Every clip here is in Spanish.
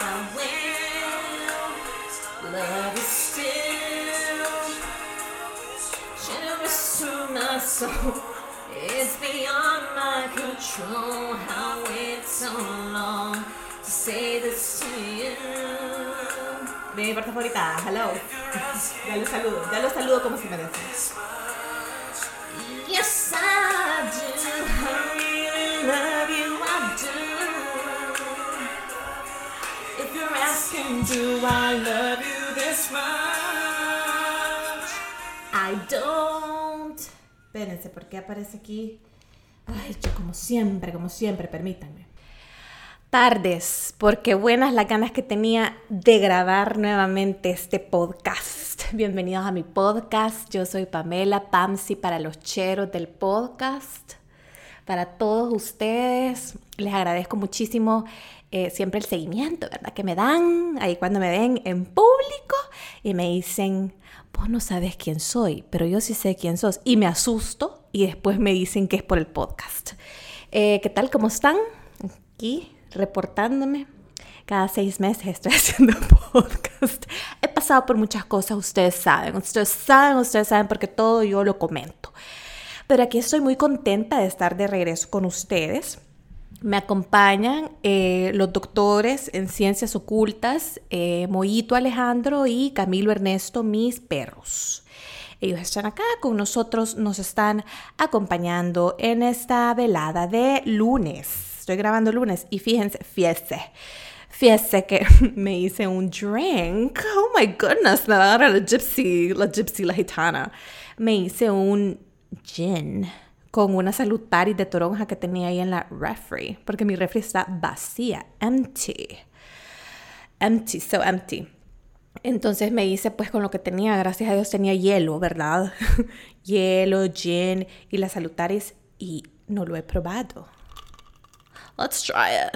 I will. Love is still generous to my soul. It's beyond my control. I waited so long to say this to you. De mi parte favorita, hello. Ya lo saludo como se merece. Yes, I do. I really love you, I do. If you're asking, do I love you this much? I don't. Espérense, ¿por qué aparece aquí? Ay, yo como siempre, permítanme. Tardes, porque buenas las ganas que tenía de grabar nuevamente este podcast. Bienvenidos a mi podcast. Yo soy Pamela Pamsi para los cheros del podcast. Para todos ustedes, les agradezco muchísimo siempre el seguimiento, ¿verdad? Que me dan ahí cuando me ven en público y me dicen, vos no sabes quién soy, pero yo sí sé quién sos. Y me asusto y después me dicen que es por el podcast. ¿Qué tal? ¿Cómo están? Aquí reportándome. Cada 6 meses estoy haciendo podcast. He pasado por muchas cosas, ustedes saben porque todo yo lo comento. Pero aquí estoy muy contenta de estar de regreso con ustedes. Me acompañan los doctores en ciencias ocultas, Moito Alejandro y Camilo Ernesto, mis perros. Ellos están acá con nosotros, nos están acompañando en esta velada de lunes. Estoy grabando lunes y fíjense que me hice un drink. Oh my goodness, me va a dar la gypsy, la gitana. Me hice un gin con una salutaris de toronja que tenía ahí en la refri, porque mi refri está vacía, empty, so empty. Entonces me hice pues con lo que tenía, gracias a Dios tenía hielo, ¿verdad? Hielo, gin y la salutaris, y no lo he probado. Let's try it.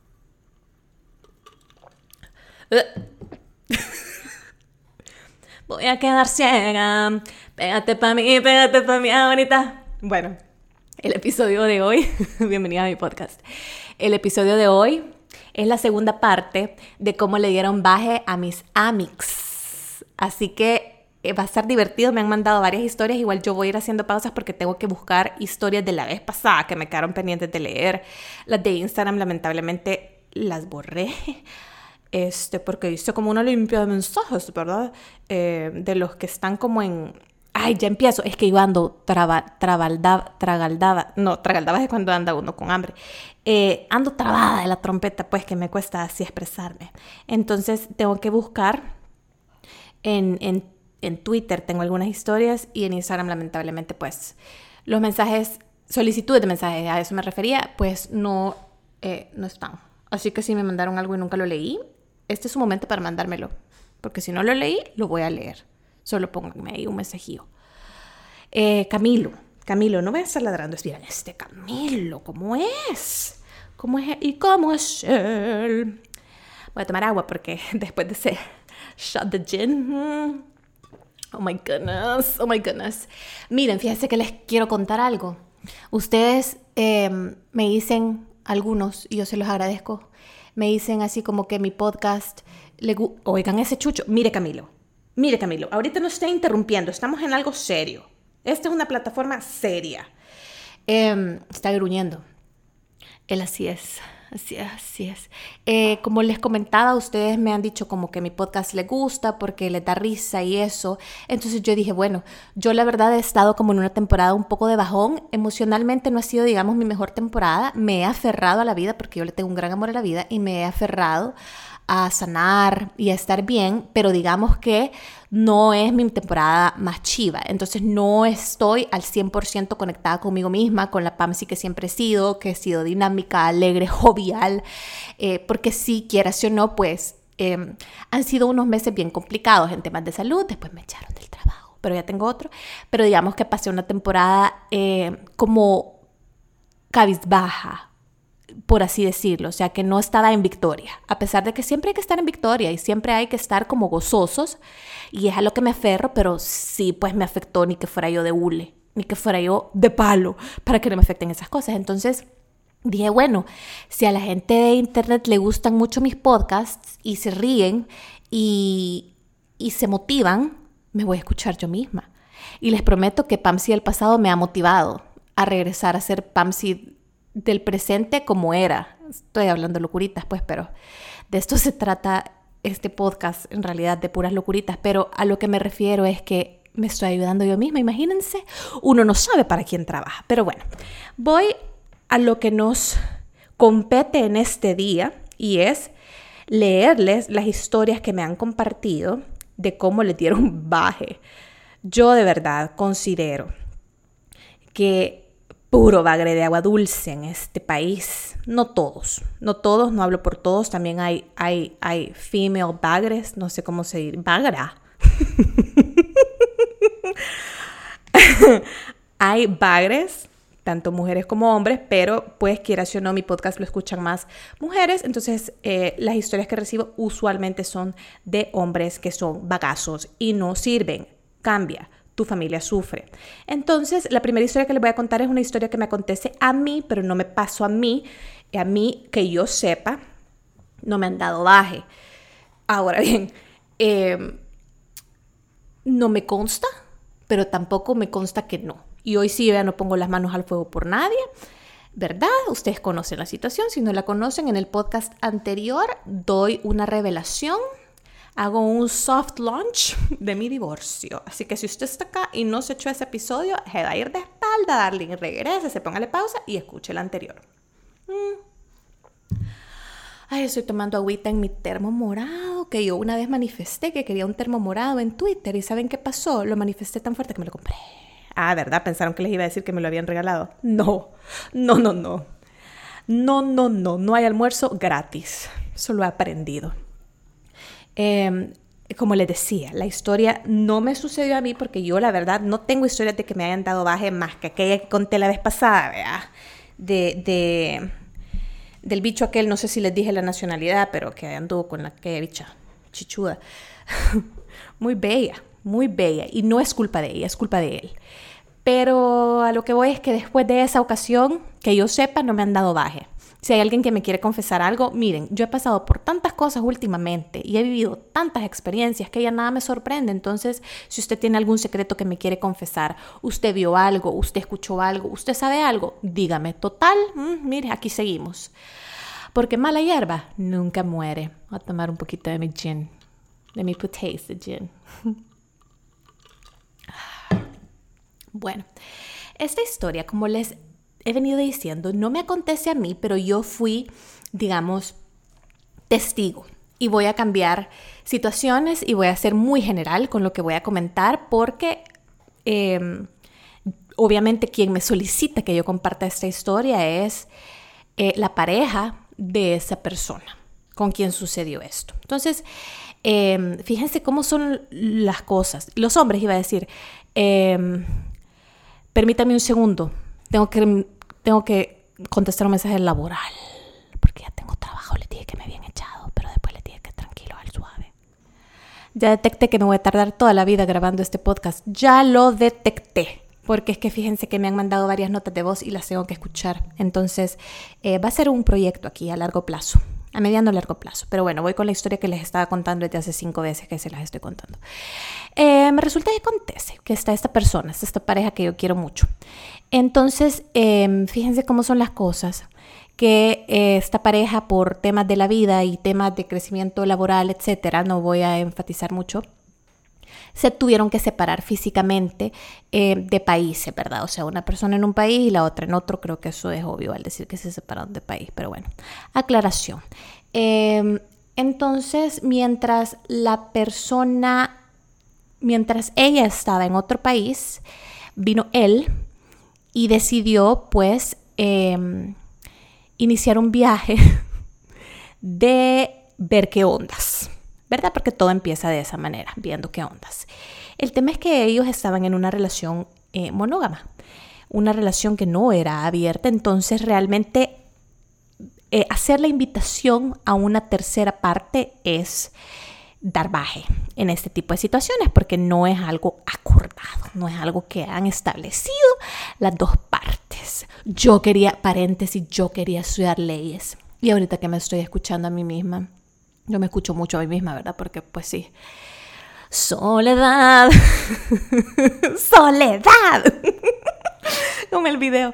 Voy a quedar ciega. Pégate pa' mí ahorita. Bueno, el episodio de hoy, bienvenida a mi podcast. El episodio de hoy es la segunda parte de cómo le dieron baje a mis amics. Así que va a estar divertido, me han mandado varias historias, igual yo voy a ir haciendo pausas porque tengo que buscar historias de la vez pasada que me quedaron pendientes de leer. Las de Instagram lamentablemente las borré. Porque hice como una limpia de mensajes, ¿verdad? De los que están como en... Ay, ya empiezo. Es que yo ando tragaldaba. No, tragaldaba es cuando anda uno con hambre. Ando trabada de la trompeta, pues que me cuesta así expresarme. Entonces tengo que buscar en Twitter. Tengo algunas historias y en Instagram lamentablemente pues los mensajes, solicitudes de mensajes, a eso me refería, pues no están. Así que si me mandaron algo y nunca lo leí, este es su momento para mandármelo. Porque si no lo leí, lo voy a leer. Solo pónganme ahí un mensajillo. Camilo, no voy a estar ladrando. Miren, Camilo, ¿cómo es? ¿Cómo es? ¿Y cómo es él? Voy a tomar agua porque después de ese shot de gin... Oh my goodness. Miren, fíjense que les quiero contar algo. Ustedes me dicen, algunos, y yo se los agradezco, me dicen así como que mi podcast, oigan ese chucho. Mire Camilo, ahorita no estoy interrumpiendo, estamos en algo serio. Esta es una plataforma seria. Está gruñendo. Él así es. Como les comentaba, ustedes me han dicho como que mi podcast les gusta porque les da risa y eso. Entonces yo dije, bueno, yo la verdad he estado como en una temporada un poco de bajón. Emocionalmente no ha sido, digamos, mi mejor temporada. Me he aferrado a la vida porque yo le tengo un gran amor a la vida y me he aferrado a sanar y a estar bien, pero digamos que no es mi temporada más chiva, entonces no estoy al 100% conectada conmigo misma, con la Pamsi que siempre he sido, que he sido dinámica, alegre, jovial, porque si quieras o no, pues han sido unos meses bien complicados en temas de salud, después me echaron del trabajo, pero ya tengo otro, pero digamos que pasé una temporada como cabizbaja, por así decirlo, o sea que no estaba en victoria, a pesar de que siempre hay que estar en victoria y siempre hay que estar como gozosos, y es a lo que me aferro, pero sí pues me afectó, ni que fuera yo de hule, ni que fuera yo de palo, para que no me afecten esas cosas. Entonces dije, bueno, si a la gente de internet le gustan mucho mis podcasts y se ríen y se motivan, me voy a escuchar yo misma. Y les prometo que Pamsi del pasado me ha motivado a regresar a ser Pamsi del presente como era. Estoy hablando locuritas, pues, pero de esto se trata este podcast, en realidad, de puras locuritas. Pero a lo que me refiero es que me estoy ayudando yo misma. Imagínense, uno no sabe para quién trabaja. Pero bueno, voy a lo que nos compete en este día y es leerles las historias que me han compartido de cómo les dieron baje. Yo de verdad considero que puro bagre de agua dulce en este país. No todos, no hablo por todos. También hay female bagres, no sé cómo se dice, bagra. Hay bagres, tanto mujeres como hombres, pero pues quieras o no, mi podcast lo escuchan más mujeres. Entonces las historias que recibo usualmente son de hombres que son bagazos y no sirven. Cambia. Tu familia sufre. Entonces, la primera historia que les voy a contar es una historia que me acontece a mí, pero no me pasó a mí. A mí, que yo sepa, no me han dado baje. Ahora bien, no me consta, pero tampoco me consta que no. Y hoy sí, no pongo las manos al fuego por nadie, ¿verdad? Ustedes conocen la situación. Si no la conocen, en el podcast anterior doy una revelación. Hago un soft launch de mi divorcio. Así que si usted está acá y no se echó ese episodio, se va a ir de espalda, darle regrese, se póngale pausa y escuche el anterior. Ay, estoy tomando agüita en mi termo morado, que yo una vez manifesté que quería un termo morado en Twitter. ¿Y saben qué pasó? Lo manifesté tan fuerte que me lo compré. Ah, ¿verdad? ¿Pensaron que les iba a decir que me lo habían regalado? No hay almuerzo gratis. Eso lo he aprendido. Como les decía, la historia no me sucedió a mí porque yo la verdad no tengo historias de que me hayan dado baje más que aquella que conté la vez pasada, ¿verdad? Del bicho aquel, no sé si les dije la nacionalidad, pero que anduvo con aquella bicha chichuda. Muy bella y no es culpa de ella, es culpa de él. Pero a lo que voy es que después de esa ocasión, que yo sepa, no me han dado baje. Si hay alguien que me quiere confesar algo, miren, yo he pasado por tantas cosas últimamente y he vivido tantas experiencias que ya nada me sorprende. Entonces, si usted tiene algún secreto que me quiere confesar, usted vio algo, usted escuchó algo, usted sabe algo, dígame. Total, mire, aquí seguimos. Porque mala hierba nunca muere. Voy a tomar un poquito de mi gin, de mi putés de gin. Bueno, esta historia, como les he venido diciendo, no me acontece a mí, pero yo fui, digamos, testigo. Y voy a cambiar situaciones y voy a ser muy general con lo que voy a comentar porque obviamente quien me solicita que yo comparta esta historia es la pareja de esa persona con quien sucedió esto. Entonces, fíjense cómo son las cosas. Los hombres, iba a decir, permítame un segundo, tengo que contestar un mensaje laboral, porque ya tengo trabajo, les dije que me habían echado, pero después les dije que tranquilo, al suave. Ya detecté que me voy a tardar toda la vida grabando este podcast, ya lo detecté, porque es que fíjense que me han mandado varias notas de voz y las tengo que escuchar, entonces va a ser un proyecto aquí a largo plazo, a mediano largo plazo, pero bueno, voy con la historia que les estaba contando desde hace 5 veces que se las estoy contando. Me resulta que acontece que está esta persona, está esta pareja que yo quiero mucho. Entonces, fíjense cómo son las cosas, que esta pareja por temas de la vida y temas de crecimiento laboral, etcétera, no voy a enfatizar mucho, se tuvieron que separar físicamente de países, ¿verdad? O sea, una persona en un país y la otra en otro, creo que eso es obvio al decir que se separaron de país, pero bueno, aclaración. Entonces, mientras ella estaba en otro país, vino él y decidió, pues, iniciar un viaje de ver qué ondas, ¿verdad? Porque todo empieza de esa manera, viendo qué ondas. El tema es que ellos estaban en una relación monógama, una relación que no era abierta, entonces realmente hacer la invitación a una tercera parte es dar baje en este tipo de situaciones porque no es algo acordado, no es algo que han establecido las dos partes. leyes. Paréntesis, yo quería estudiar leyes. Y ahorita que me estoy escuchando a mí misma, yo me escucho mucho a mí misma, ¿verdad? Porque pues sí, soledad, soledad, como el video.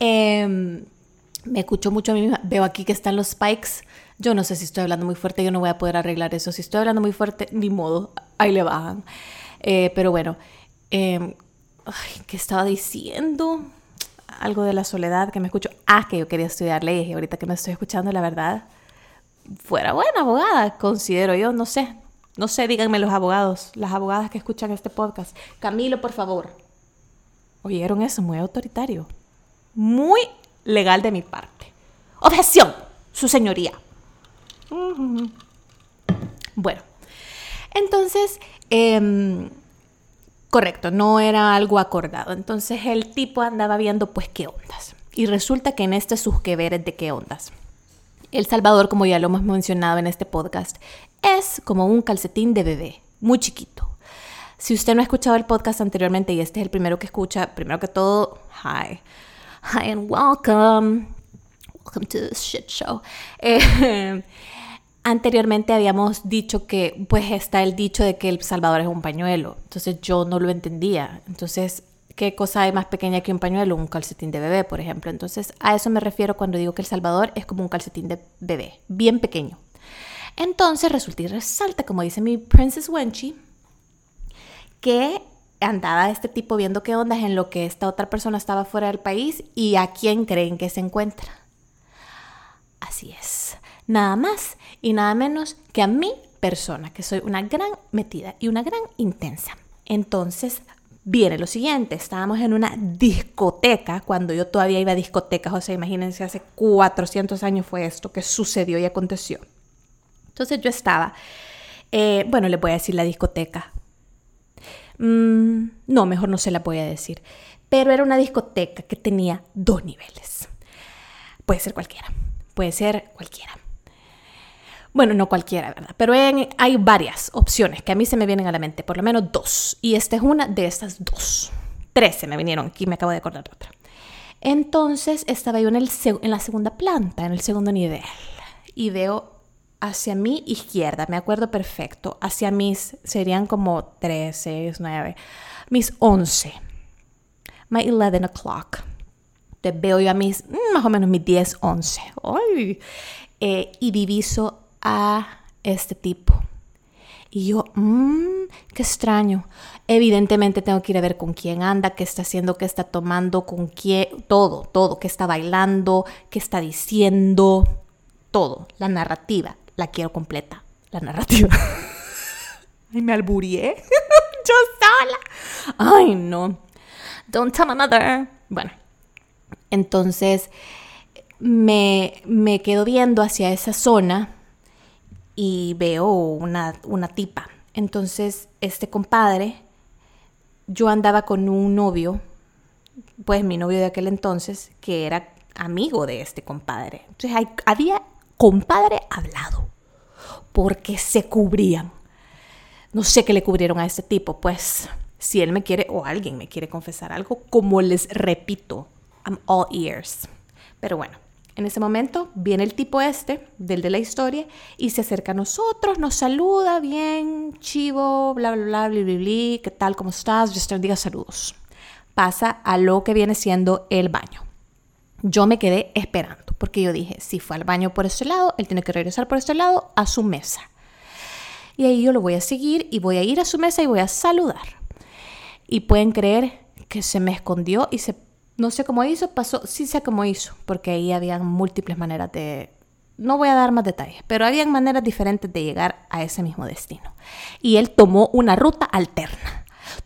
Me escucho mucho a mí misma. Veo aquí que están los spikes. Yo no sé si estoy hablando muy fuerte, yo no voy a poder arreglar eso. Si estoy hablando muy fuerte, ni modo, ahí le bajan. Pero bueno, ¿qué estaba diciendo? Algo de la soledad que me escucho. Que yo quería estudiar leyes y ahorita que me estoy escuchando, la verdad, fuera buena abogada, considero yo, no sé, díganme los abogados, las abogadas que escuchan este podcast. Camilo, por favor. ¿Oyeron eso? Muy autoritario. Muy legal de mi parte. Objeción, su señoría. Bueno, entonces, correcto, no era algo acordado. Entonces el tipo andaba viendo pues qué ondas. Y resulta que en sus que veres de qué ondas. El Salvador, como ya lo hemos mencionado en este podcast, es como un calcetín de bebé, muy chiquito. Si usted no ha escuchado el podcast anteriormente y este es el primero que escucha, primero que todo, hi and welcome to this shit show. Anteriormente habíamos dicho que pues está el dicho de que El Salvador es un pañuelo. Entonces yo no lo entendía. Entonces, ¿qué cosa hay más pequeña que un pañuelo? Un calcetín de bebé, por ejemplo. Entonces, a eso me refiero cuando digo que El Salvador es como un calcetín de bebé, bien pequeño. Entonces, resulta y resalta, como dice mi Princess Wenchi, que andaba este tipo viendo qué ondas en lo que esta otra persona estaba fuera del país y a quién creen que se encuentra. Así es. Nada más y nada menos que a mi persona, que soy una gran metida y una gran intensa. Entonces, viene lo siguiente. Estábamos en una discoteca, cuando yo todavía iba a discotecas, o sea, imagínense, hace 400 años fue esto que sucedió y aconteció. Entonces yo estaba, bueno, les voy a decir la discoteca. No, mejor no se la voy a decir. Pero era una discoteca que tenía 2 niveles. Puede ser cualquiera. Bueno, no cualquiera, ¿verdad? Pero hay varias opciones que a mí se me vienen a la mente, por lo menos 2. Y esta es una de estas 2. 3 se me vinieron, aquí me acabo de acordar de otra. Entonces estaba yo en la segunda planta, en el segundo nivel. Y veo hacia mi izquierda, me acuerdo perfecto, hacia mis, serían como 3, 6, 9, mis 11. My 11 o'clock. Te veo yo a mis, más o menos mis 10, 11. ¡Ay! Y diviso a este tipo. Y yo, qué extraño. Evidentemente tengo que ir a ver con quién anda, qué está haciendo, qué está tomando, con quién, todo, qué está bailando, qué está diciendo, todo. La narrativa, la quiero completa, la narrativa. Ay, me alburié. Yo sola. Ay, no. Don't tell my mother. Bueno, entonces me quedo viendo hacia esa zona y veo una tipa. Entonces, este compadre, yo andaba con un novio, pues mi novio de aquel entonces, que era amigo de este compadre. Entonces, había compadre hablado, porque se cubrían. No sé qué le cubrieron a este tipo, pues si él me quiere o alguien me quiere confesar algo, como les repito, I'm all ears. Pero bueno, en ese momento viene el tipo del de la historia, y se acerca a nosotros, nos saluda, bien, chivo, bla, bla, bla, bla, bla, bla, ¿qué tal, cómo estás? Dios te bendiga, saludos. Pasa a lo que viene siendo el baño. Yo me quedé esperando, porque yo dije, si fue al baño por este lado, él tiene que regresar por este lado a su mesa. Y ahí yo lo voy a seguir y voy a ir a su mesa y voy a saludar. Y pueden creer que se me escondió y no sé cómo hizo, pasó, sí sé cómo hizo, porque ahí habían múltiples maneras no voy a dar más detalles, pero habían maneras diferentes de llegar a ese mismo destino. Y él tomó una ruta alterna.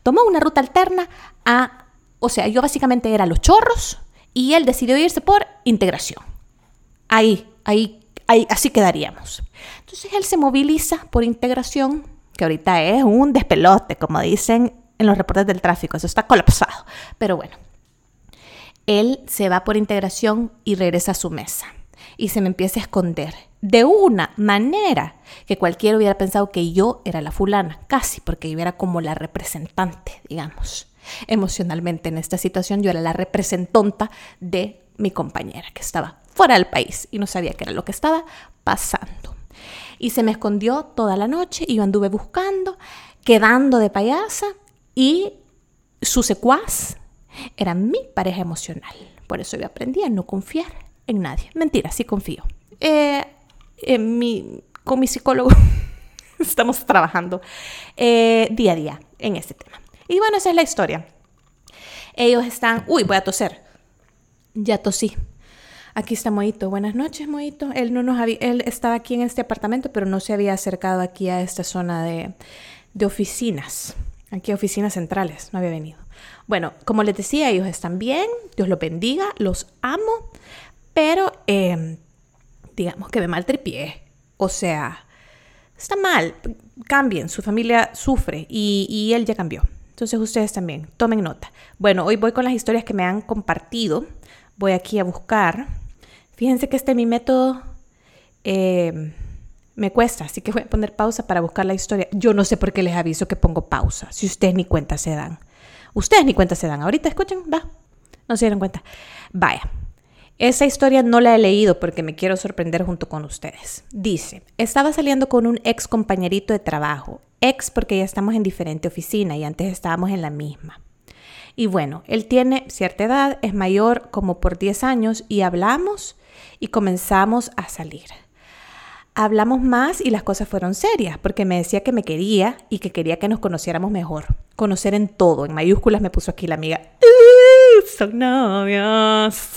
O sea, yo básicamente era Los Chorros y él decidió irse por Integración. Ahí, así quedaríamos. Entonces él se moviliza por Integración, que ahorita es un despelote, como dicen en los reportes del tráfico, eso está colapsado. Pero bueno, él se va por Integración y regresa a su mesa. Y se me empieza a esconder de una manera que cualquiera hubiera pensado que yo era la fulana, casi, porque yo era como la representante, digamos. Emocionalmente en esta situación yo era la representonta de mi compañera que estaba fuera del país y no sabía qué era lo que estaba pasando. Y se me escondió toda la noche y yo anduve buscando, quedando de payasa, y su secuaz era mi pareja emocional. Por eso yo aprendí a no confiar en nadie. Mentira, sí confío. Con mi psicólogo estamos trabajando día a día en este tema. Y bueno, esa es la historia. Ellos están... Uy, voy a toser. Ya tosí. Aquí está Moito. Buenas noches, Moito. Él estaba aquí en este apartamento, pero no se había acercado aquí a esta zona de oficinas. Aquí oficinas centrales. No había venido. Bueno, como les decía, ellos están bien. Dios los bendiga. Los amo. Pero, digamos que me maltripié. O sea, está mal. Cambien. Su familia sufre y él ya cambió. Entonces ustedes también, tomen nota. Bueno, hoy voy con las historias que me han compartido. Voy aquí a buscar. Fíjense que mi método me cuesta, así que voy a poner pausa para buscar la historia. Yo no sé por qué les aviso que pongo pausa, si ustedes ni cuenta se dan. Ustedes ni cuenta se dan. Ahorita escuchen, va. No se dieron cuenta. Vaya. Esa historia no la he leído porque me quiero sorprender junto con ustedes. Dice, estaba saliendo con un ex compañerito de trabajo. Ex porque ya estamos en diferente oficina y antes estábamos en la misma. Y bueno, él tiene cierta edad, es mayor como por 10 años y hablamos y comenzamos a salir. Hablamos más y las cosas fueron serias porque me decía que me quería y que quería que nos conociéramos mejor. Conocer en todo, en mayúsculas me puso aquí la amiga. Son novios.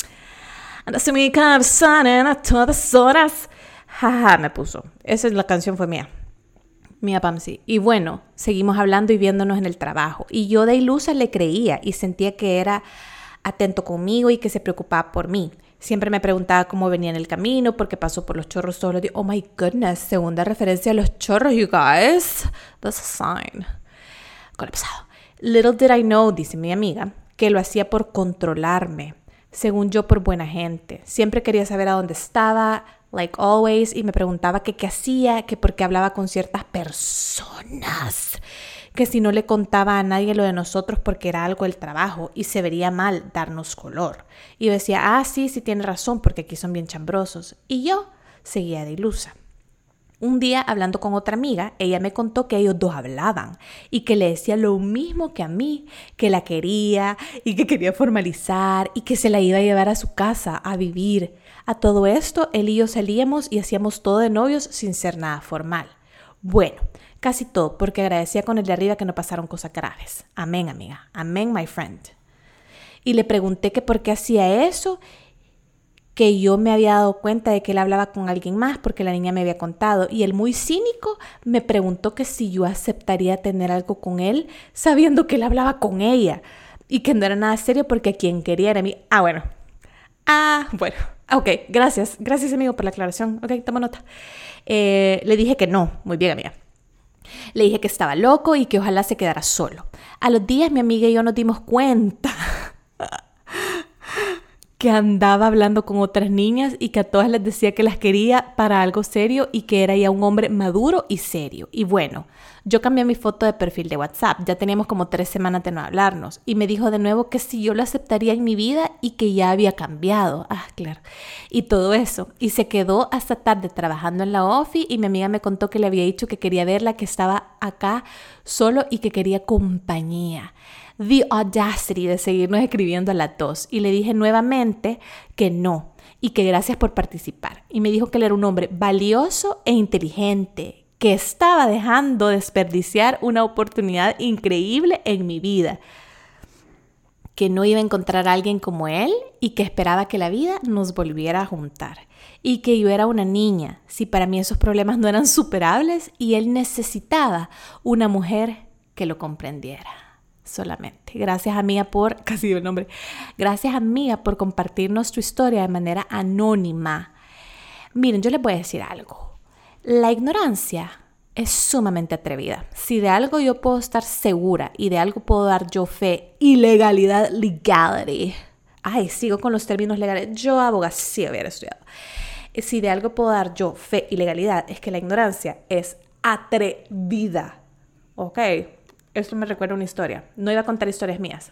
Anda se mi cabeza a todas horas. Jaja, me puso. Esa es la canción, fue mía. Mía Pamsi. Y bueno, seguimos hablando y viéndonos en el trabajo. Y yo de ilusa le creía y sentía que era atento conmigo y que se preocupaba por mí. Siempre me preguntaba cómo venía en el camino, porque pasó por los chorros todos los días. Oh my goodness, segunda referencia a los chorros, you guys. That's a sign. Colapsado. Little did I know, dice mi amiga, que lo hacía por controlarme. Según yo, por buena gente. Siempre quería saber a dónde estaba, like always, y me preguntaba que qué hacía, que por qué hablaba con ciertas personas, que si no le contaba a nadie lo de nosotros porque era algo del trabajo y se vería mal darnos color. Y yo decía, sí tiene razón porque aquí son bien chambrosos. Y yo seguía de ilusa. Un día, hablando con otra amiga, ella me contó que ellos dos hablaban y que le decía lo mismo que a mí, que la quería y que quería formalizar y que se la iba a llevar a su casa a vivir. A todo esto, él y yo salíamos y hacíamos todo de novios sin ser nada formal. Bueno, casi todo, porque agradecía con el de arriba que no pasaron cosas graves. Amén, amiga. Amén, my friend. Y le pregunté que por qué hacía eso, que yo me había dado cuenta de que él hablaba con alguien más porque la niña me había contado. Y él, muy cínico, me preguntó que si yo aceptaría tener algo con él, sabiendo que él hablaba con ella y que no era nada serio porque a quien quería era a mí. Bueno. Ok, gracias. Gracias, amigo, por la aclaración. Ok, toma nota. Le dije que no. Muy bien, amiga. Le dije que estaba loco y que ojalá se quedara solo. A los días mi amiga y yo nos dimos cuenta que andaba hablando con otras niñas y que a todas les decía que las quería para algo serio y que era ya un hombre maduro y serio. Y bueno, yo cambié mi foto de perfil de WhatsApp. Ya teníamos como 3 semanas de no hablarnos. Y me dijo de nuevo que si yo lo aceptaría en mi vida y que ya había cambiado. Claro. Y todo eso. Y se quedó hasta tarde trabajando en la ofi y mi amiga me contó que le había dicho que quería verla, que estaba acá solo y que quería compañía. The audacity de seguirnos escribiendo a las 2. Y le dije nuevamente que no y que gracias por participar. Y me dijo que él era un hombre valioso e inteligente, que estaba dejando desperdiciar una oportunidad increíble en mi vida, que no iba a encontrar a alguien como él y que esperaba que la vida nos volviera a juntar. Y que yo era una niña, si para mí esos problemas no eran superables y él necesitaba una mujer que lo comprendiera. Solamente. Gracias, amiga, casi digo el nombre. Gracias, amiga, por compartirnos tu historia de manera anónima. Miren, yo les voy a decir algo. La ignorancia es sumamente atrevida. Si de algo yo puedo estar segura y de algo puedo dar yo fe y legalidad, legality. Sigo con los términos legales. Yo abogacía hubiera estudiado. Si de algo puedo dar yo fe y legalidad es que la ignorancia es atrevida. ¿Ok? esto me recuerda una historia. No iba a contar historias mías,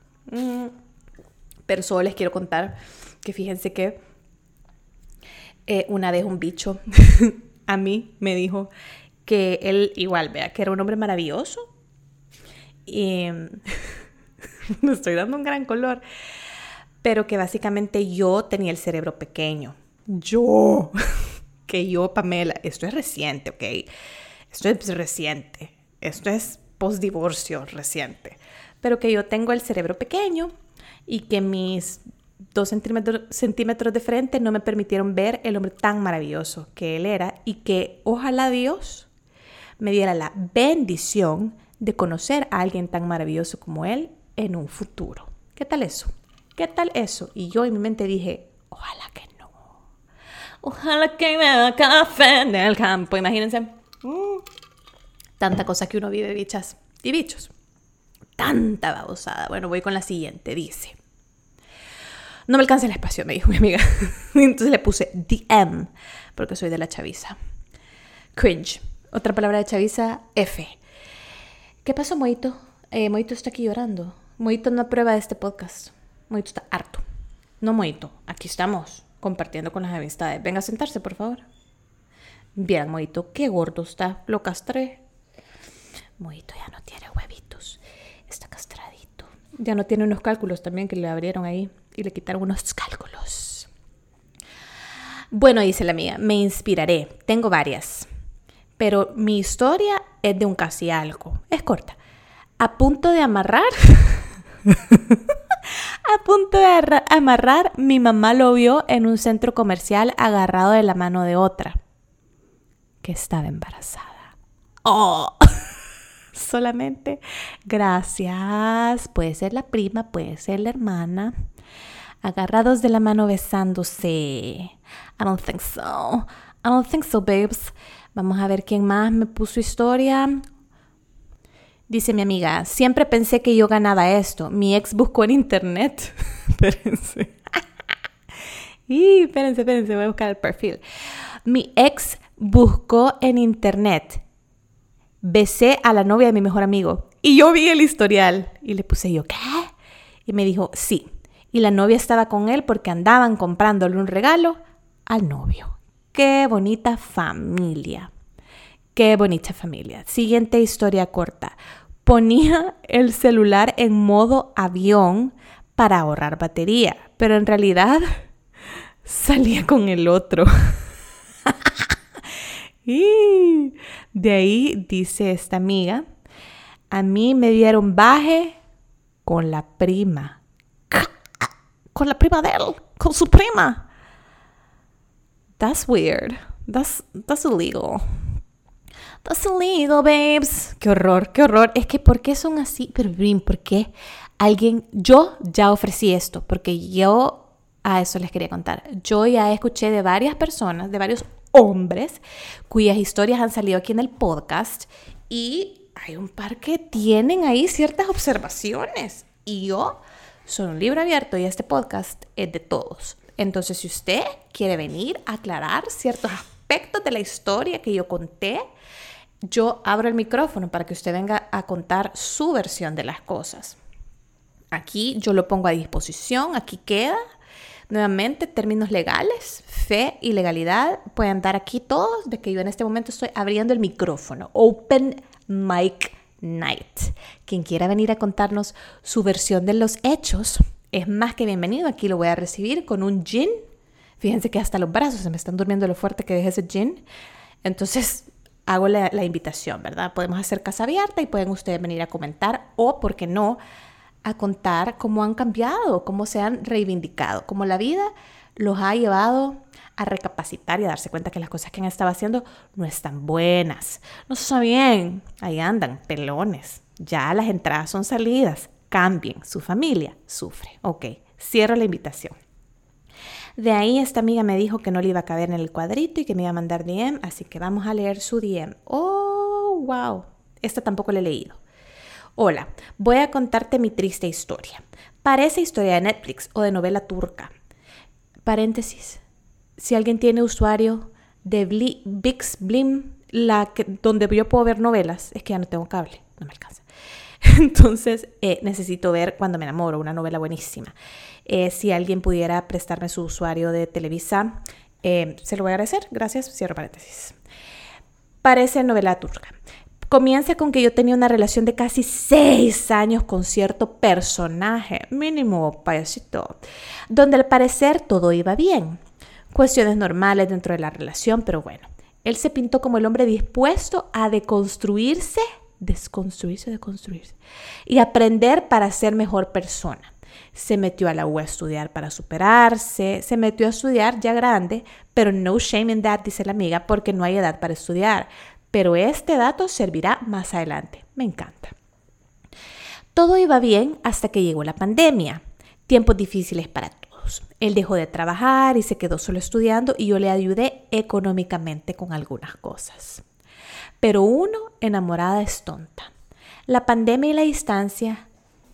pero solo les quiero contar que fíjense que una vez un bicho a mí me dijo que él igual, vea, que era un hombre maravilloso. Y me estoy dando un gran color. Pero que básicamente yo tenía el cerebro pequeño. Yo, Pamela, esto es reciente, ¿ok? Esto es reciente. Esto es post-divorcio reciente. Pero que yo tengo el cerebro pequeño y que mis 2 centímetros de frente no me permitieron ver el hombre tan maravilloso que él era y que ojalá Dios me diera la bendición de conocer a alguien tan maravilloso como él en un futuro. ¿Qué tal eso? ¿Qué tal eso? Y yo en mi mente dije, ojalá que no. Ojalá que me haga café en el campo. Imagínense. Tanta cosa que uno vive, bichas y bichos. Tanta babosada. Bueno, voy con la siguiente. Dice, no me alcanza el espacio, me dijo mi amiga. Entonces le puse DM, porque soy de la chaviza. Cringe. Otra palabra de chaviza, F. ¿Qué pasó, Moito? Moito está aquí llorando. Moito no aprueba de este podcast. Moito está harto. No, Moito, aquí estamos compartiendo con las amistades. Venga a sentarse, por favor. Vieran, Moito, qué gordo está. Lo castré. Moito ya no tiene huevitos. Está castradito. Ya no tiene unos cálculos también que le abrieron ahí y le quitaron unos cálculos. Bueno, dice la mía, me inspiraré. Tengo varias. Pero mi historia es de un casi algo. Es corta. A punto de amarrar... A punto de amarrar, mi mamá lo vio en un centro comercial agarrado de la mano de otra que estaba embarazada. ¡Oh! Solamente gracias. Puede ser la prima, puede ser la hermana. Agarrados de la mano besándose. I don't think so. I don't think so, babes. Vamos a ver quién más me puso historia. Dice mi amiga, siempre pensé que yo ganaba esto. Mi ex buscó en internet. Espérense. Espérense, voy a buscar el perfil. Mi ex buscó en internet. Besé a la novia de mi mejor amigo. Y yo vi el historial. Y le puse yo, ¿qué? Y me dijo, sí. Y la novia estaba con él porque andaban comprándole un regalo al novio. ¡Qué bonita familia! ¡Qué bonita familia! Siguiente historia corta. Ponía el celular en modo avión para ahorrar batería, pero en realidad salía con el otro. Y de ahí dice esta amiga, a mí me dieron baje con la prima. Con la prima de él, con su prima. That's weird. That's illegal. That's illegal, babes. Qué horror, qué horror. Es que, ¿por qué son así? Pero, ¿por qué yo ya ofrecí esto? Porque a eso les quería contar. Yo ya escuché de varias personas, de varios hombres, cuyas historias han salido aquí en el podcast. Y hay un par que tienen ahí ciertas observaciones. Y yo soy un libro abierto y este podcast es de todos. Entonces, si usted quiere venir a aclarar ciertos aspectos de la historia que yo conté, yo abro el micrófono para que usted venga a contar su versión de las cosas. Aquí yo lo pongo a disposición, aquí queda. Nuevamente, términos legales, fe y legalidad pueden dar aquí todos, de que yo en este momento estoy abriendo el micrófono. Open mic night. Quien quiera venir a contarnos su versión de los hechos es más que bienvenido. Aquí lo voy a recibir con un gin. Fíjense que hasta los brazos se me están durmiendo lo fuerte que dejé ese gin. Entonces hago la invitación, ¿verdad? Podemos hacer casa abierta y pueden ustedes venir a comentar o, ¿por qué no?, a contar cómo han cambiado, cómo se han reivindicado, cómo la vida los ha llevado a recapacitar y a darse cuenta que las cosas que han estado haciendo no están buenas. No está bien, ahí andan, pelones. Ya las entradas son salidas. Cambien, su familia sufre. Ok, cierro la invitación. De ahí esta amiga me dijo que no le iba a caber en el cuadrito y que me iba a mandar DM, así que vamos a leer su DM. ¡Oh, wow! Esta tampoco la he leído. Hola, voy a contarte mi triste historia. Parece historia de Netflix o de novela turca. Paréntesis. Si alguien tiene usuario de Bix Blim, donde yo puedo ver novelas, es que ya no tengo cable, no me alcanza. Entonces necesito ver Cuando me enamoro, una novela buenísima. Si alguien pudiera prestarme su usuario de Televisa, se lo voy a agradecer. Gracias, cierro paréntesis. Parece novela turca. Comienza con que yo tenía una relación de casi 6 años con cierto personaje, mínimo payasito, donde al parecer todo iba bien. Cuestiones normales dentro de la relación, pero bueno. Él se pintó como el hombre dispuesto a desconstruirse y aprender para ser mejor persona. Se metió a la U a estudiar para superarse, se metió a estudiar ya grande, pero no shame in that, dice la amiga, porque no hay edad para estudiar. Pero este dato servirá más adelante. Me encanta. Todo iba bien hasta que llegó la pandemia. Tiempos difíciles para todos. Él dejó de trabajar y se quedó solo estudiando y yo le ayudé económicamente con algunas cosas. Pero uno, enamorada es tonta. La pandemia y la distancia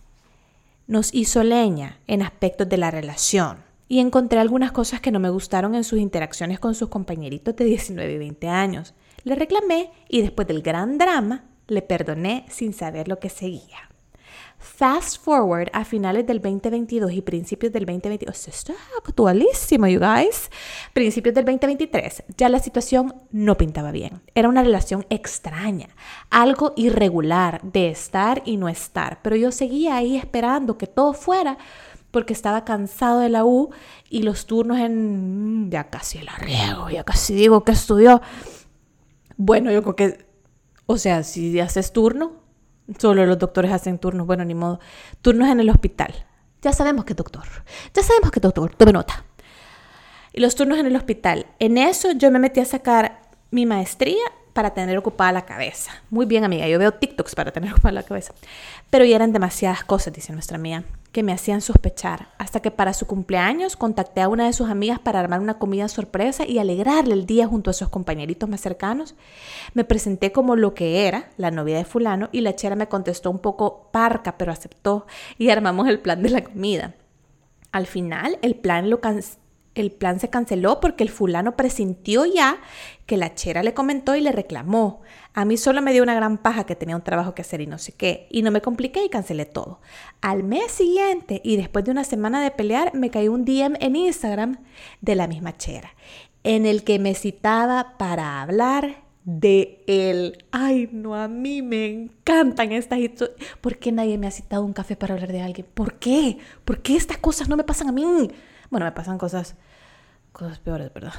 nos hizo leña en aspectos de la relación y encontré algunas cosas que no me gustaron en sus interacciones con sus compañeritos de 19 y 20 años. Le reclamé y después del gran drama, le perdoné sin saber lo que seguía. Fast forward a finales del 2022 y principios del 2023. Esto es actualísimo, you guys. Principios del 2023, ya la situación no pintaba bien. Era una relación extraña, algo irregular de estar y no estar. Pero yo seguía ahí esperando que todo fuera porque estaba cansado de la U y los turnos ya casi la riego, ya casi digo que estudió. Bueno, yo creo que, o sea, si haces turno, solo los doctores hacen turnos, bueno, ni modo. Turnos en el hospital. Ya sabemos que doctor, tome nota. Y los turnos en el hospital. En eso yo me metí a sacar mi maestría para tener ocupada la cabeza. Muy bien, amiga, yo veo TikToks para tener ocupada la cabeza. Pero ya eran demasiadas cosas, dice nuestra amiga, que me hacían sospechar, hasta que para su cumpleaños contacté a una de sus amigas para armar una comida sorpresa y alegrarle el día junto a sus compañeritos más cercanos. Me presenté como lo que era, la novia de fulano, y la chera me contestó un poco parca, pero aceptó, y armamos el plan de la comida. Al final, el plan se canceló porque el fulano presintió ya que la chera le comentó y le reclamó. A mí solo me dio una gran paja que tenía un trabajo que hacer y no sé qué. Y no me compliqué y cancelé todo. Al mes siguiente y después de una semana de pelear, me cayó un DM en Instagram de la misma chera, en el que me citaba para hablar de él. Ay, no, a mí me encantan estas historias. ¿Por qué nadie me ha citado un café para hablar de alguien? ¿Por qué? ¿Por qué estas cosas no me pasan a mí? Bueno, me pasan cosas peores, ¿verdad?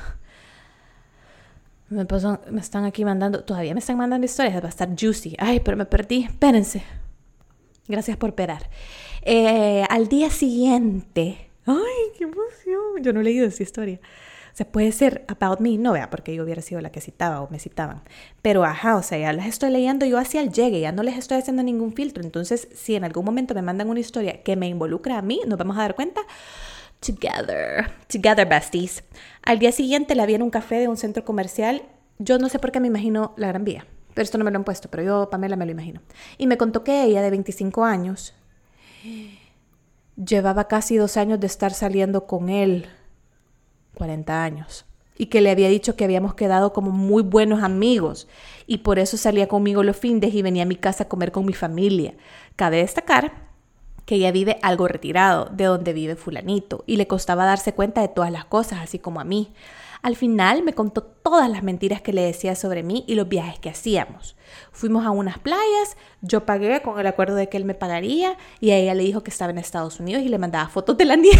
Me están aquí mandando, todavía me están mandando historias, va a estar juicy. Ay, pero me perdí, espérense. Gracias por esperar. Al día siguiente, ay, qué emoción, yo no he leído esa historia. O sea, puede ser about me, no vea, porque yo hubiera sido la que citaba o me citaban. Pero ajá, o sea, ya las estoy leyendo yo hacia el llegue, ya no les estoy haciendo ningún filtro. Entonces, si en algún momento me mandan una historia que me involucra a mí, nos vamos a dar cuenta. Together besties. Al día siguiente la vi en un café de un centro comercial. Yo no sé por qué me imagino la Gran Vía, pero esto no me lo han puesto, pero yo, Pamela, me lo imagino. Y me contó que ella, de 25 años, llevaba casi 2 años de estar saliendo con él, 40 años, y que le había dicho que habíamos quedado como muy buenos amigos, y por eso salía conmigo los findes y venía a mi casa a comer con mi familia. Cabe destacar que ella vive algo retirado de donde vive fulanito y le costaba darse cuenta de todas las cosas, así como a mí. Al final me contó todas las mentiras que le decía sobre mí y los viajes que hacíamos. Fuimos a unas playas, yo pagué con el acuerdo de que él me pagaría y a ella le dijo que estaba en Estados Unidos y le mandaba fotos de la nieve.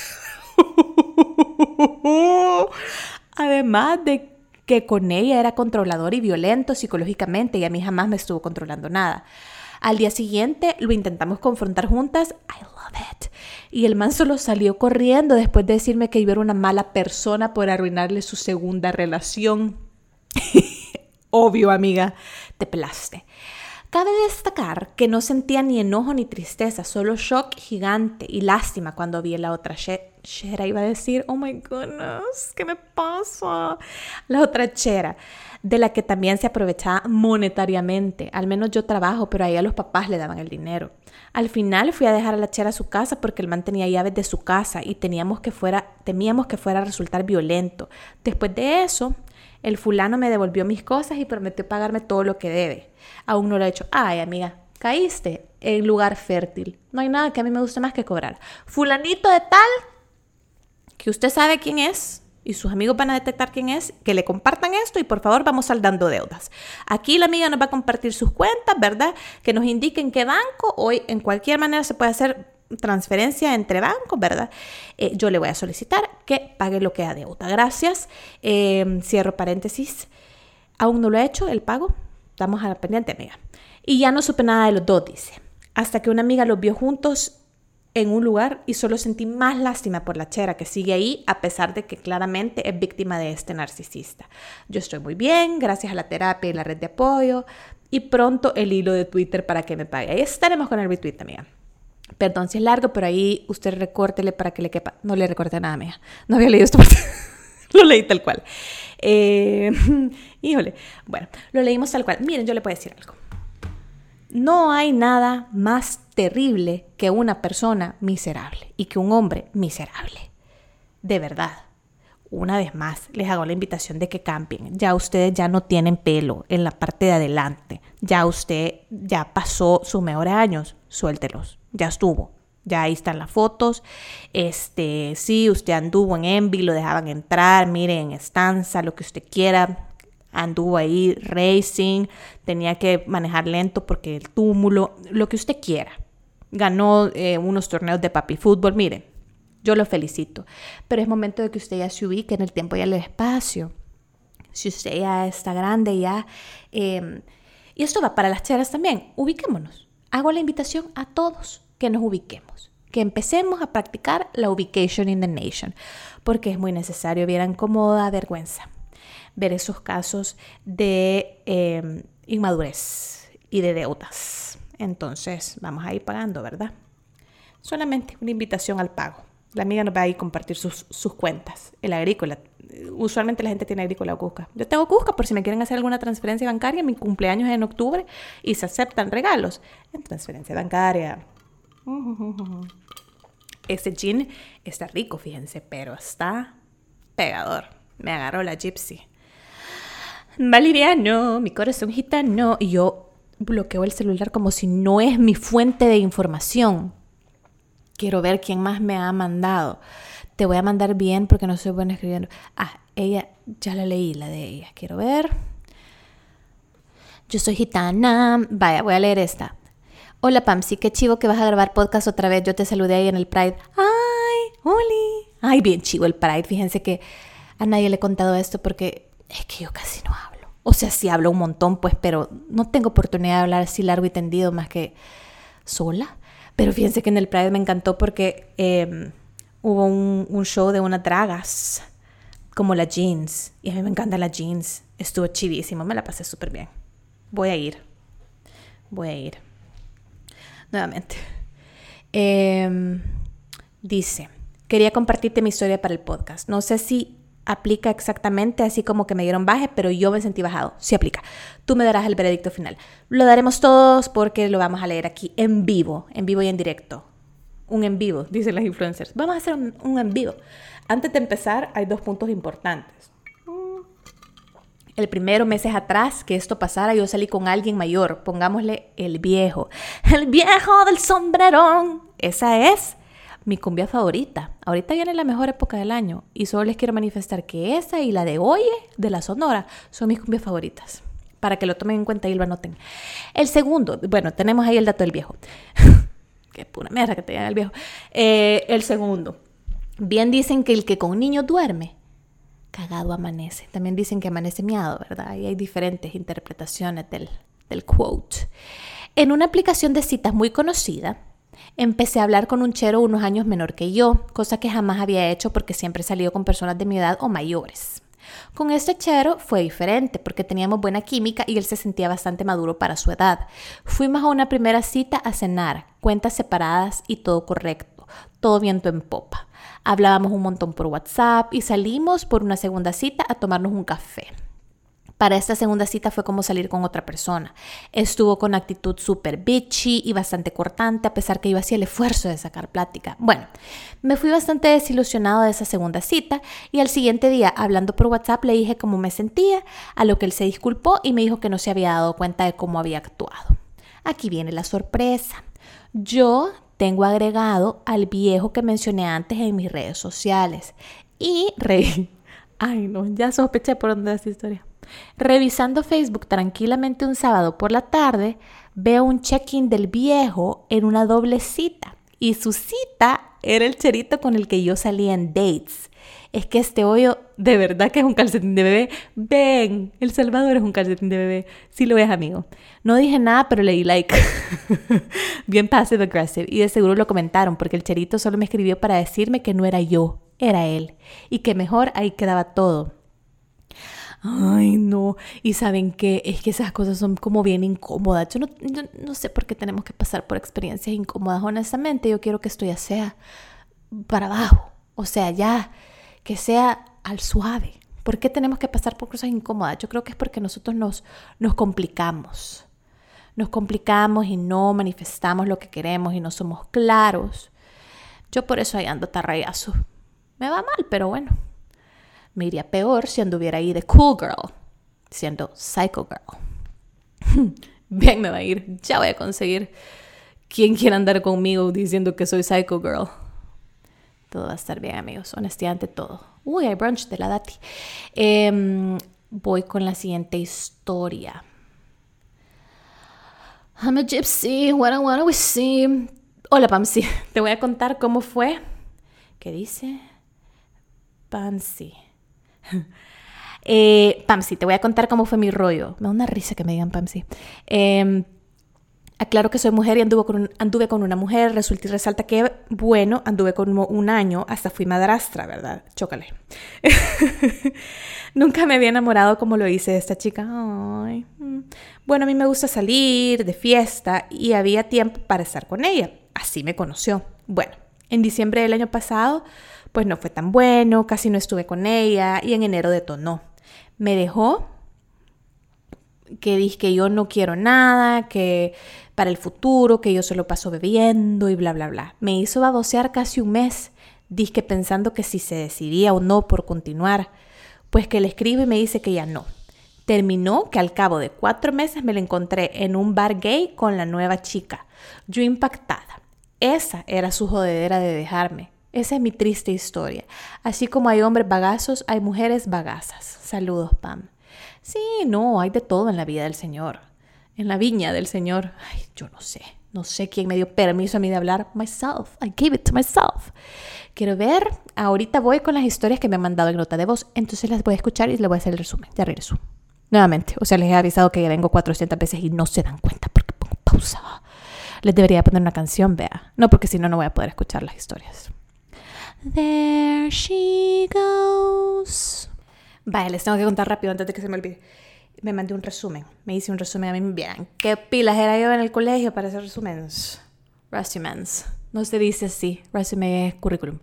Además de que con ella era controlador y violento psicológicamente y a mí jamás me estuvo controlando nada. Al día siguiente lo intentamos confrontar juntas. I love it. Y el man solo salió corriendo después de decirme que yo era una mala persona por arruinarle su segunda relación. Obvio, amiga, te pelaste. Cabe destacar que no sentía ni enojo ni tristeza, solo shock gigante y lástima cuando vi a la otra chera. Iba a decir, oh my goodness, ¿qué me pasa? La otra chera, de la que también se aprovechaba monetariamente. Al menos yo trabajo, pero a ella los papás le daban el dinero. Al final fui a dejar a la chera a su casa porque el man tenía llaves de su casa y temíamos que fuera a resultar violento. Después de eso, El fulano me devolvió mis cosas y prometió pagarme todo lo que debe. Aún no lo he hecho. Ay, amiga, caíste en lugar fértil. No hay nada que a mí me guste más que cobrar. Fulanito de tal, que usted sabe quién es y sus amigos van a detectar quién es, que le compartan esto y por favor vamos saldando deudas. Aquí la amiga nos va a compartir sus cuentas, ¿verdad? Que nos indiquen qué banco. Hoy en cualquier manera se puede hacer transferencia entre bancos, ¿verdad? Yo le voy a solicitar que pague lo que da deuda. Gracias. Cierro paréntesis. Aún no lo he hecho, el pago. Estamos a la pendiente, amiga. Y ya no supe nada de los dos, dice. Hasta que una amiga los vio juntos en un lugar y solo sentí más lástima por la chera que sigue ahí, a pesar de que claramente es víctima de este narcisista. Yo estoy muy bien, gracias a la terapia y la red de apoyo. Y pronto el hilo de Twitter para que me pague. Ahí estaremos con el retweet, amiga. Perdón si es largo, pero ahí usted recórtele para que le quepa. No le recorté nada, amiga. No había leído esto. Lo leí tal cual. Híjole. Bueno, lo leímos tal cual. Miren, yo le puedo decir algo. No hay nada más terrible que una persona miserable y que un hombre miserable. De verdad. Una vez más, les hago la invitación de que cambien. Ya ustedes ya no tienen pelo en la parte de adelante. Ya usted ya pasó sus mejores años. Suéltelos. Ya estuvo. Ya ahí están las fotos. Sí, usted anduvo en Envy, lo dejaban entrar. Miren, en Estanza, lo que usted quiera. Anduvo ahí racing, tenía que manejar lento porque el túmulo, lo que usted quiera. Ganó unos torneos de papi fútbol, miren, yo lo felicito. Pero es momento de que usted ya se ubique en el tiempo y el espacio. Si usted ya está grande, ya... y esto va para las cheras también, ubiquémonos. Hago la invitación a todos que nos ubiquemos. Que empecemos a practicar la ubication in the nation. Porque es muy necesario, vieran cómo da vergüenza ver esos casos de inmadurez y de deudas. Entonces, vamos a ir pagando, ¿verdad? Solamente una invitación al pago. La amiga nos va a ir a compartir sus cuentas. El agrícola. Usualmente la gente tiene agrícola o Cusca. Yo tengo Cusca por si me quieren hacer alguna transferencia bancaria. Mi cumpleaños es en octubre y se aceptan regalos en transferencia bancaria. Ese gin está rico, fíjense, pero está pegador. Me agarró la gypsy. Valeriano, mi corazón gitano. Y yo bloqueo el celular como si no es mi fuente de información. Quiero ver quién más me ha mandado. Te voy a mandar bien porque no soy buena escribiendo. Ella, ya la leí, la de ella. Quiero ver. Yo soy gitana. Vaya, voy a leer esta. Hola, Pamsi, qué chivo que vas a grabar podcast otra vez. Yo te saludé ahí en el Pride. ¡Ay, Oli! Ay, bien chivo el Pride. Fíjense que a nadie le he contado esto porque es que yo casi no hablo. O sea, sí hablo un montón, pues, pero no tengo oportunidad de hablar así largo y tendido más que sola. Pero fíjense que en el Pride me encantó porque hubo un show de unas dragas como la Jeans. Y a mí me encantan las Jeans. Estuvo chivísimo, me la pasé súper bien. Voy a ir. Nuevamente. Dice, quería compartirte mi historia para el podcast. No sé si aplica exactamente así como que me dieron baje, pero yo me sentí bajado. Sí aplica. Tú me darás el veredicto final. Lo daremos todos porque lo vamos a leer aquí en vivo y en directo. Un en vivo, dicen las influencers. Vamos a hacer un en vivo. Antes de empezar, hay 2 puntos importantes. El primero, meses atrás, que esto pasara, yo salí con alguien mayor. Pongámosle el viejo. El viejo del sombrerón. Esa es mi cumbia favorita. Ahorita viene la mejor época del año. Y solo les quiero manifestar que esa y la de Oye, de la Sonora, son mis cumbias favoritas. Para que lo tomen en cuenta y lo anoten. El segundo, bueno, tenemos ahí el dato del viejo. Qué pura mierda que te digan el viejo. El segundo. Bien dicen que el que con niños duerme, cagado amanece. También dicen que amanece miado, ¿verdad? Y hay diferentes interpretaciones del quote. En una aplicación de citas muy conocida, empecé a hablar con un chero unos años menor que yo, cosa que jamás había hecho porque siempre he salido con personas de mi edad o mayores. Con este chero fue diferente porque teníamos buena química y él se sentía bastante maduro para su edad. Fuimos a una primera cita a cenar, cuentas separadas y todo correcto, todo viento en popa. Hablábamos un montón por WhatsApp y salimos por una segunda cita a tomarnos un café. Para esta segunda cita fue como salir con otra persona. Estuvo con actitud súper bitchy y bastante cortante, a pesar que yo hacía el esfuerzo de sacar plática. Bueno, me fui bastante desilusionado de esa segunda cita y al siguiente día, hablando por WhatsApp, le dije cómo me sentía, a lo que él se disculpó y me dijo que no se había dado cuenta de cómo había actuado. Aquí viene la sorpresa. Yo tengo agregado al viejo que mencioné antes en mis redes sociales y Ay, no, ya sospeché por dónde es esta historia. Revisando Facebook tranquilamente un sábado por la tarde, veo un check-in del viejo en una doble cita. Y su cita era el cherito con el que yo salía en dates. Es que este hoyo de verdad que es un calcetín de bebé. Ven, El Salvador es un calcetín de bebé. Sí lo es, amigo. No dije nada, pero le di like. Bien passive aggressive. Y de seguro lo comentaron porque el cherito solo me escribió para decirme que no era yo, era él. Y que mejor ahí quedaba todo. Ay, no. Y ¿saben qué? Es que esas cosas son como bien incómodas. Yo no sé por qué tenemos que pasar por experiencias incómodas. Honestamente, yo quiero que esto ya sea para abajo. O sea, ya que sea al suave. ¿Por qué tenemos que pasar por cosas incómodas? Yo creo que es porque nosotros nos complicamos. Nos complicamos y no manifestamos lo que queremos y no somos claros. Yo por eso ahí ando tarrayazo. Me va mal, pero bueno. Me iría peor si anduviera ahí de cool girl, siendo psycho girl. Bien me va a ir. Ya voy a conseguir quien quiera andar conmigo diciendo que soy psycho girl. Todo va a estar bien, amigos. Honestidad ante todo. Uy, hay brunch de la Dati. Voy con la siguiente historia. I'm a gypsy, what do we see? Hola, Pamsi. Te voy a contar cómo fue. ¿Qué dice? Pamsi. Pamsi, te voy a contar cómo fue mi rollo. Me da una risa que me digan Pamsi. Aclaro que soy mujer y anduve con una mujer. Resulta y resalta que, bueno, anduve con un año, hasta fui madrastra, ¿verdad? Chócale. Nunca me había enamorado como lo hice de esta chica. Ay. Bueno, a mí me gusta salir de fiesta y había tiempo para estar con ella. Así me conoció. Bueno, en diciembre del año pasado, pues no fue tan bueno, casi no estuve con ella y en enero detonó. Me dejó, que dije que yo no quiero nada, que para el futuro, que yo solo paso bebiendo y bla, bla, bla. Me hizo babosear casi un mes, dije pensando que si se decidía o no por continuar, pues que le escribo y me dice que ya no. Terminó que al cabo de 4 meses me la encontré en un bar gay con la nueva chica. Yo impactada. Esa era su jodedera de dejarme. Esa es mi triste historia. Así como hay hombres bagazos, hay mujeres bagazas. Saludos, Pam. Sí, no, hay de todo en la vida del Señor. En la viña del Señor. Ay, yo no sé. No sé quién me dio permiso a mí de hablar. Myself. I gave it to myself. Quiero ver. Ahorita voy con las historias que me han mandado en nota de voz. Entonces las voy a escuchar y les voy a hacer el resumen. Ya regreso. Nuevamente. O sea, les he avisado que ya vengo 400 veces y no se dan cuenta porque pongo pausa. Les debería poner una canción, vea. No, porque si no, no voy a poder escuchar las historias. There she goes. Vale, les tengo que contar rápido antes de que se me olvide. Me mandé un resumen. Me hice un resumen a mí. Vean, ¿qué pilas era yo en el colegio para hacer resúmenes? Resumens. No se dice así. Resumen es currículum.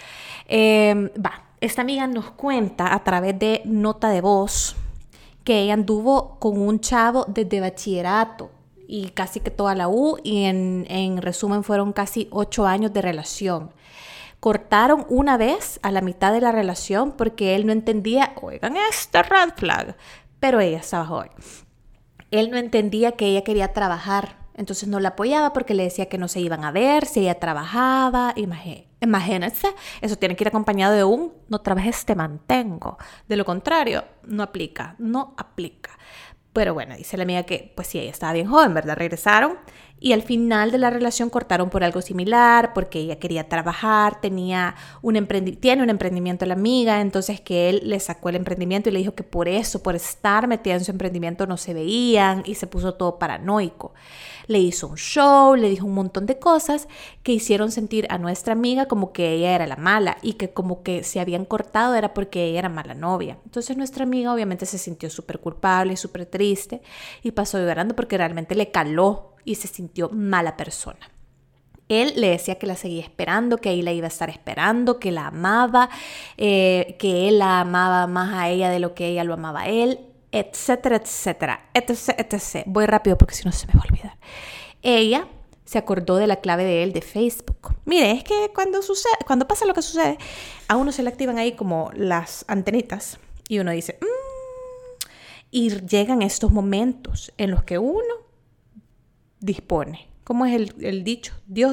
Esta amiga nos cuenta a través de nota de voz que ella anduvo con un chavo desde bachillerato y casi que toda la U, y en resumen fueron casi 8 años de relación. Cortaron una vez a la mitad de la relación porque él no entendía, oigan este red flag, pero ella estaba joven. Él no entendía que ella quería trabajar, entonces no la apoyaba porque le decía que no se iban a ver si ella trabajaba. Imagínense, eso tiene que ir acompañado de un no trabajes, te mantengo. De lo contrario, no aplica. Pero bueno, dice la amiga que pues sí, ella estaba bien joven, ¿verdad? Regresaron y al final de la relación cortaron por algo similar, porque ella quería trabajar, tiene un emprendimiento la amiga, entonces que él le sacó el emprendimiento y le dijo que por estar metida en su emprendimiento no se veían y se puso todo paranoico. Le hizo un show, le dijo un montón de cosas que hicieron sentir a nuestra amiga como que ella era la mala y que como que se habían cortado era porque ella era mala novia. Entonces nuestra amiga obviamente se sintió súper culpable y súper triste y pasó llorando porque realmente le caló y se sintió mala persona. Él le decía que la seguía esperando, que ahí la iba a estar esperando, que la amaba, que él la amaba más a ella de lo que ella lo amaba a él. etcétera, etcétera, etc, etc. Voy rápido porque si no se me va a olvidar. Ella se acordó de la clave de él de Facebook. Mire, es que cuando pasa lo que sucede, a uno se le activan ahí como las antenitas y uno dice, y llegan estos momentos en los que uno dispone. ¿Cómo es el dicho?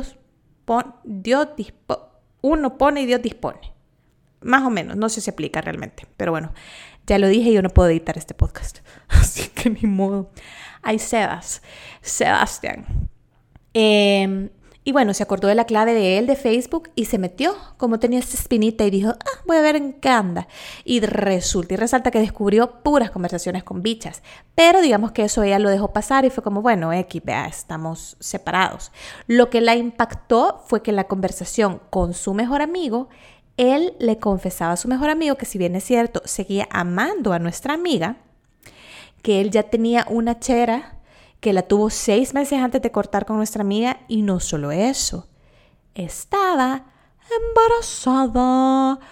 Uno pone y Dios dispone. Más o menos, no sé si se aplica realmente, pero bueno, ya lo dije y yo no puedo editar este podcast, así que ni modo. Ay, Sebastián. Y bueno, se acordó de la clave de él de Facebook y se metió, como tenía esta espinita, y dijo, voy a ver en qué anda. Y resulta y resalta que descubrió puras conversaciones con bichas. Pero digamos que eso ella lo dejó pasar y fue como, bueno, vea, estamos separados. Lo que la impactó fue que en la conversación con su mejor amigo, él le confesaba a su mejor amigo que, si bien es cierto, seguía amando a nuestra amiga, que él ya tenía una chera que la tuvo 6 meses antes de cortar con nuestra amiga, y no solo eso, estaba embarazada.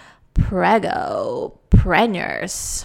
Preñers.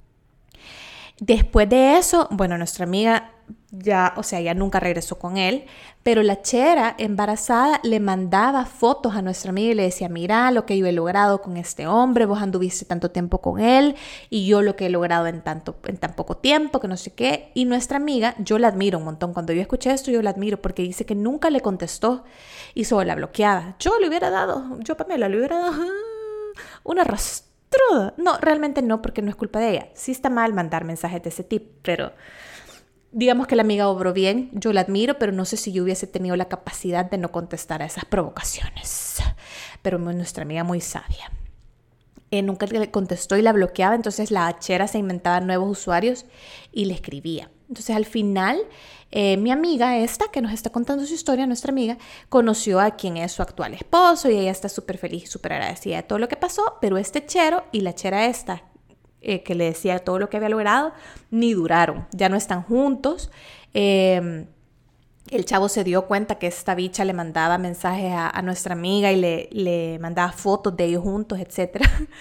Después de eso, bueno, nuestra amiga ya nunca regresó con él, pero la chera embarazada le mandaba fotos a nuestra amiga y le decía, mira lo que yo he logrado con este hombre, vos anduviste tanto tiempo con él y yo lo que he logrado en tan poco tiempo, que no sé qué. Y nuestra amiga, yo la admiro un montón. Cuando yo escuché esto, yo la admiro porque dice que nunca le contestó y solo la bloqueaba. Yo Pamela, le hubiera dado una rastruda. No, realmente no, porque no es culpa de ella. Sí está mal mandar mensajes de ese tipo, pero digamos que la amiga obró bien, yo la admiro, pero no sé si yo hubiese tenido la capacidad de no contestar a esas provocaciones. Pero nuestra amiga muy sabia. Nunca le contestó y la bloqueaba, entonces la chera se inventaba nuevos usuarios y le escribía. Entonces al final, mi amiga esta, que nos está contando su historia, nuestra amiga, conoció a quien es su actual esposo y ella está súper feliz y súper agradecida de todo lo que pasó, pero este chero y la chera esta, que le decía todo lo que había logrado, ni duraron, ya no están juntos. El chavo se dio cuenta que esta bicha le mandaba mensajes a nuestra amiga y le mandaba fotos de ellos juntos, etc.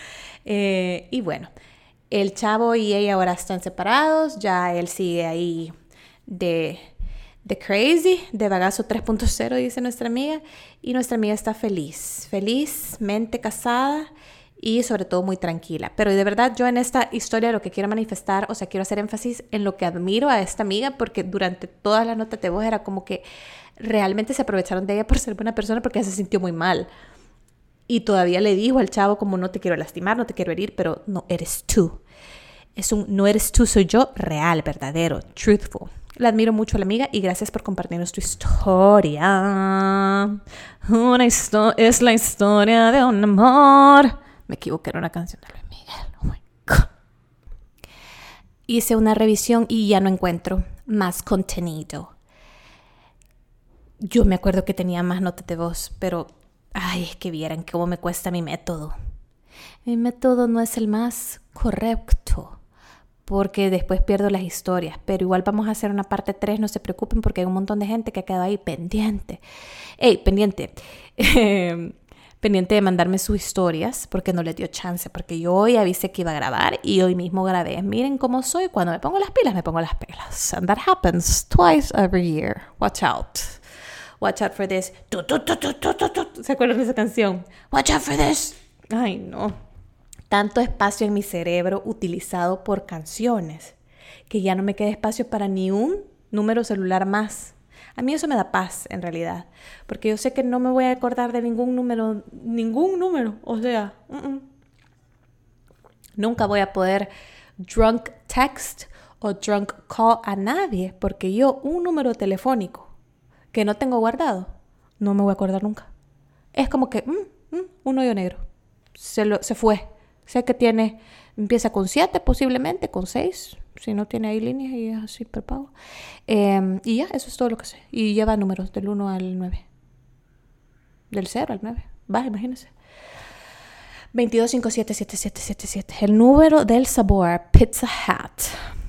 Y bueno, el chavo y ella ahora están separados, ya él sigue ahí de crazy, de bagazo 3.0, dice nuestra amiga, y nuestra amiga está felizmente casada, y sobre todo muy tranquila. Pero de verdad yo en esta historia lo que quiero manifestar, quiero hacer énfasis en lo que admiro a esta amiga, porque durante todas las notas de voz era como que realmente se aprovecharon de ella por ser buena persona, porque ella se sintió muy mal. Y todavía le dijo al chavo como, no te quiero lastimar, no te quiero herir, pero no eres tú. No eres tú, soy yo, real, verdadero, truthful. La admiro mucho a la amiga y gracias por compartirnos tu historia. Es la historia de un amor. Me equivoqué, era una canción de Luis Miguel. Oh my God. Hice una revisión y ya no encuentro más contenido. Yo me acuerdo que tenía más notas de voz, pero es que vieran cómo me cuesta mi método. Mi método no es el más correcto, porque después pierdo las historias, pero igual vamos a hacer una parte 3, no se preocupen, porque hay un montón de gente que ha quedado ahí pendiente. Pendiente de mandarme sus historias, porque no les dio chance, porque yo hoy avisé que iba a grabar y hoy mismo grabé. Miren cómo soy, cuando me pongo las pilas, and that happens twice every year. Watch out for this. ¿Se acuerdan de esa canción? Watch out for this. Ay, no. Tanto espacio en mi cerebro utilizado por canciones que ya no me queda espacio para ni un número celular más. A mí eso me da paz, en realidad, porque yo sé que no me voy a acordar de ningún número, nunca voy a poder drunk text o drunk call a nadie, porque yo un número telefónico que no tengo guardado, no me voy a acordar nunca. Es como que, un hoyo negro, se fue. Sé que empieza con 7, posiblemente con 6, si no tiene ahí líneas y es así prepago. Y ya, eso es todo lo que sé. Y lleva números del 1 al 9. Del 0 al 9. Imagínense. 22577777. El número del sabor. Pizza Hut.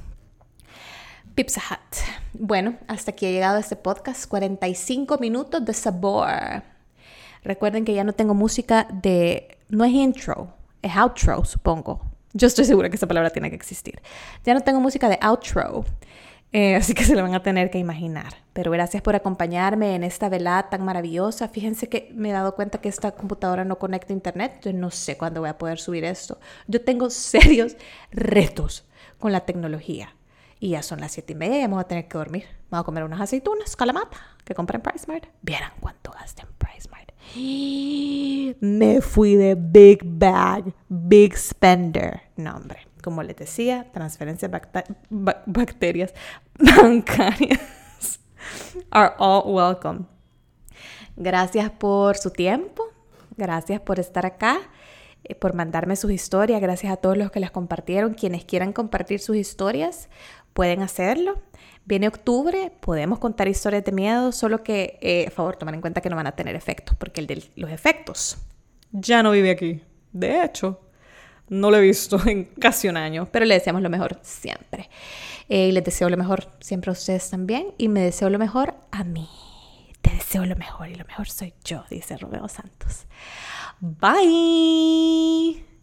Bueno, hasta aquí ha llegado este podcast. 45 minutos de sabor. Recuerden que ya no tengo música no es intro. Es outro, supongo. Yo estoy segura que esa palabra tiene que existir. Ya no tengo música de outro, así que se lo van a tener que imaginar. Pero gracias por acompañarme en esta velada tan maravillosa. Fíjense que me he dado cuenta que esta computadora no conecta a internet. Entonces no sé cuándo voy a poder subir esto. Yo tengo serios retos con la tecnología. Y ya son las 7:30, ya me voy a tener que dormir. Voy a comer unas aceitunas, calamata, que compré en PriceSmart. Vieran cuánto gasté en PriceSmart. Me fui de big bag, big spender. No, hombre. Como les decía, transferencias bacterias bancarias are all welcome. Gracias por su tiempo. Gracias por estar acá, por mandarme sus historias. Gracias a todos los que las compartieron. Quienes quieran compartir sus historias, pueden hacerlo. Viene octubre, podemos contar historias de miedo, solo que, por favor, tomen en cuenta que no van a tener efectos, porque el de los efectos ya no vive aquí. De hecho, no lo he visto en casi un año, pero le deseamos lo mejor siempre. Les deseo lo mejor siempre a ustedes también, y me deseo lo mejor a mí. Te deseo lo mejor, y lo mejor soy yo, dice Romeo Santos. Bye.